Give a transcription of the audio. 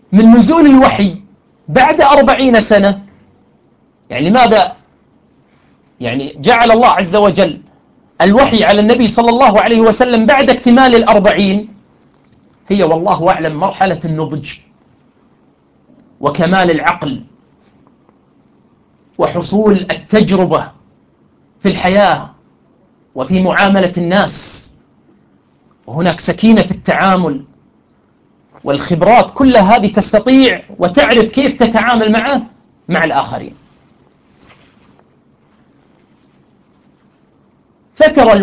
من نزول الوحي بعد 40 سنة. يعني لماذا يعني جعل الله عز وجل الوحي على النبي صلى الله عليه وسلم بعد اكتمال 40؟ هي والله أعلم مرحلة النضج وكمال العقل وحصول التجربة في الحياة وفي معاملة الناس، وهناك سكينة في التعامل والخبرات، كل هذه تستطيع وتعرف كيف تتعامل مع الآخرين. فترى